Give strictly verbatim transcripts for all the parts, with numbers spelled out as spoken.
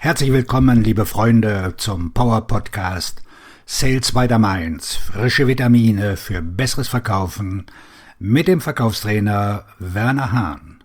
Herzlich willkommen, liebe Freunde, zum Power Podcast Sales by the Mainz. Frische Vitamine für besseres Verkaufen mit dem Verkaufstrainer Werner Hahn.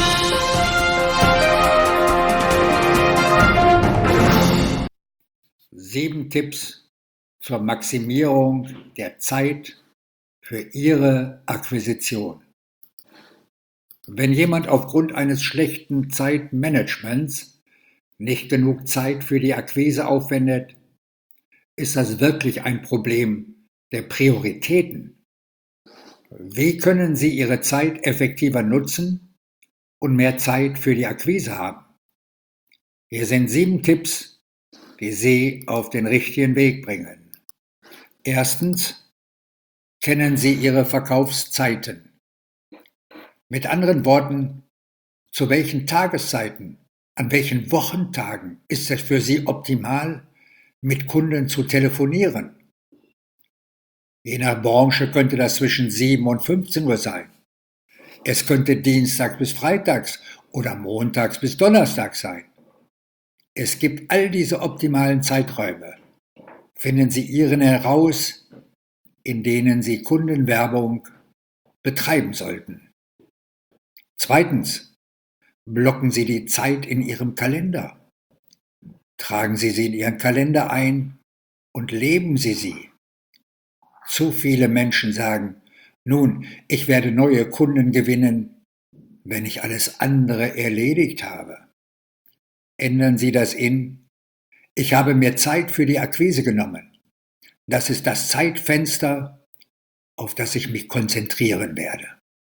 Sieben Tipps zur Maximierung der Zeit für Ihre Akquisition. Wenn jemand aufgrund eines schlechten Zeitmanagements nicht genug Zeit für die Akquise aufwendet, ist das wirklich ein Problem der Prioritäten. Wie können Sie Ihre Zeit effektiver nutzen und mehr Zeit für die Akquise haben? Hier sind sieben Tipps, die Sie auf den richtigen Weg bringen. Erstens, kennen Sie Ihre Verkaufszeiten. Mit anderen Worten, zu welchen Tageszeiten, an welchen Wochentagen ist es für Sie optimal, mit Kunden zu telefonieren? Je nach Branche könnte das zwischen sieben und fünfzehn Uhr sein. Es könnte Dienstags bis Freitags oder Montags bis Donnerstags sein. Es gibt all diese optimalen Zeiträume. Finden Sie Ihren heraus, in denen Sie Kundenwerbung betreiben sollten. Zweitens, blocken Sie die Zeit in Ihrem Kalender. Tragen Sie sie in Ihren Kalender ein und leben Sie sie. Zu viele Menschen sagen, nun, ich werde neue Kunden gewinnen, wenn ich alles andere erledigt habe. Ändern Sie das in, ich habe mir Zeit für die Akquise genommen. Das ist das Zeitfenster, auf das ich mich konzentrieren werde.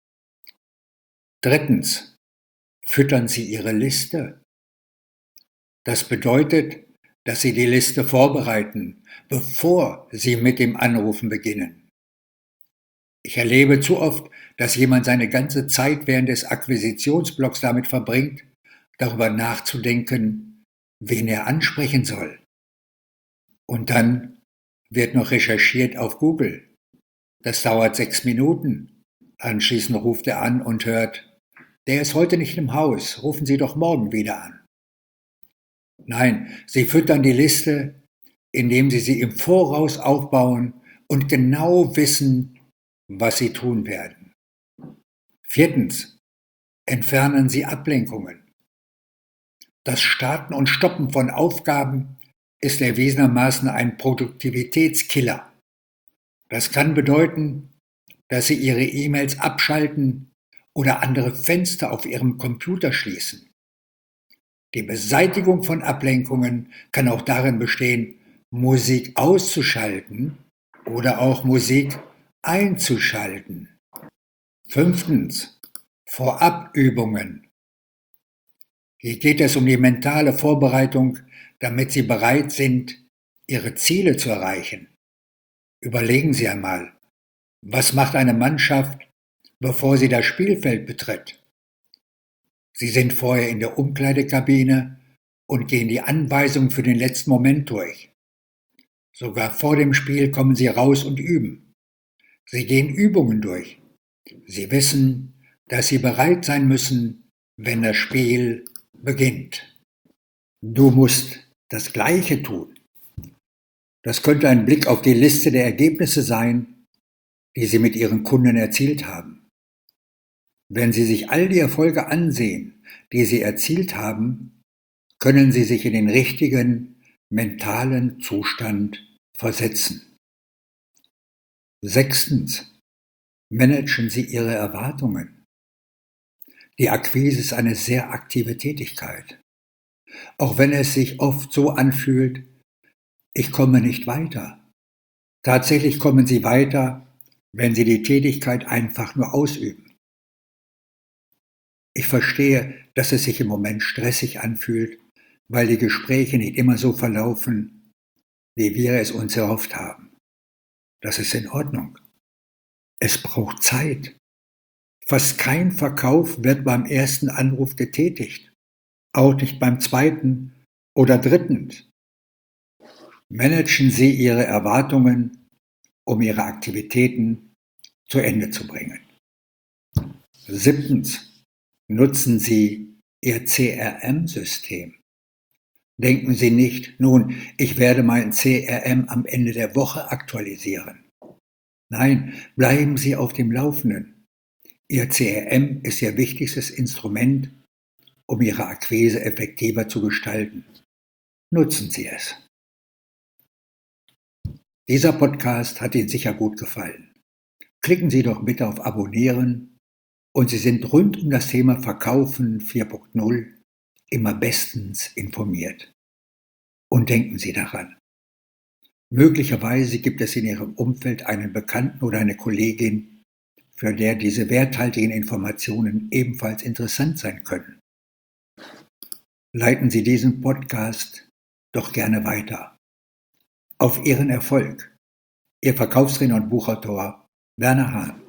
Drittens, füttern Sie Ihre Liste. Das bedeutet, dass Sie die Liste vorbereiten, bevor Sie mit dem Anrufen beginnen. Ich erlebe zu oft, dass jemand seine ganze Zeit während des Akquisitionsblocks damit verbringt, darüber nachzudenken, wen er ansprechen soll. Und dann wird noch recherchiert auf Google. Das dauert sechs Minuten. Anschließend ruft er an und hört, der ist heute nicht im Haus, rufen Sie doch morgen wieder an. Nein, Sie füttern die Liste, indem Sie sie im Voraus aufbauen und genau wissen, was Sie tun werden. Viertens, entfernen Sie Ablenkungen. Das Starten und Stoppen von Aufgaben ist erwiesenermaßen ein Produktivitätskiller. Das kann bedeuten, dass Sie Ihre E-Mails abschalten oder andere Fenster auf Ihrem Computer schließen. Die Beseitigung von Ablenkungen kann auch darin bestehen, Musik auszuschalten oder auch Musik einzuschalten. Fünftens, Vorabübungen. Hier geht es um die mentale Vorbereitung, damit Sie bereit sind, Ihre Ziele zu erreichen. Überlegen Sie einmal, was macht eine Mannschaft, bevor sie das Spielfeld betritt? Sie sind vorher in der Umkleidekabine und gehen die Anweisungen für den letzten Moment durch. Sogar vor dem Spiel kommen Sie raus und üben. Sie gehen Übungen durch. Sie wissen, dass Sie bereit sein müssen, wenn das Spiel beginnt. Du musst das Gleiche tun. Das könnte ein Blick auf die Liste der Ergebnisse sein, die Sie mit Ihren Kunden erzielt haben. Wenn Sie sich all die Erfolge ansehen, die Sie erzielt haben, können Sie sich in den richtigen mentalen Zustand versetzen. Sechstens, managen Sie Ihre Erwartungen. Die Akquise ist eine sehr aktive Tätigkeit. Auch wenn es sich oft so anfühlt, ich komme nicht weiter. Tatsächlich kommen Sie weiter, wenn Sie die Tätigkeit einfach nur ausüben. Ich verstehe, dass es sich im Moment stressig anfühlt, weil die Gespräche nicht immer so verlaufen, wie wir es uns erhofft haben. Das ist in Ordnung. Es braucht Zeit. Fast kein Verkauf wird beim ersten Anruf getätigt, auch nicht beim zweiten oder dritten. Managen Sie Ihre Erwartungen, um Ihre Aktivitäten zu Ende zu bringen. Siebtens. Nutzen Sie Ihr C R M-System. Denken Sie nicht, nun, ich werde mein C R M am Ende der Woche aktualisieren. Nein, bleiben Sie auf dem Laufenden. Ihr C R M ist Ihr wichtigstes Instrument, um Ihre Akquise effektiver zu gestalten. Nutzen Sie es. Dieser Podcast hat Ihnen sicher gut gefallen. Klicken Sie doch bitte auf Abonnieren und Sie sind rund um das Thema Verkaufen vier Punkt null immer bestens informiert. Und denken Sie daran, möglicherweise gibt es in Ihrem Umfeld einen Bekannten oder eine Kollegin, für der diese werthaltigen Informationen ebenfalls interessant sein können. Leiten Sie diesen Podcast doch gerne weiter. Auf Ihren Erfolg. Ihr Verkaufstrainer und Buchautor Werner Hahn.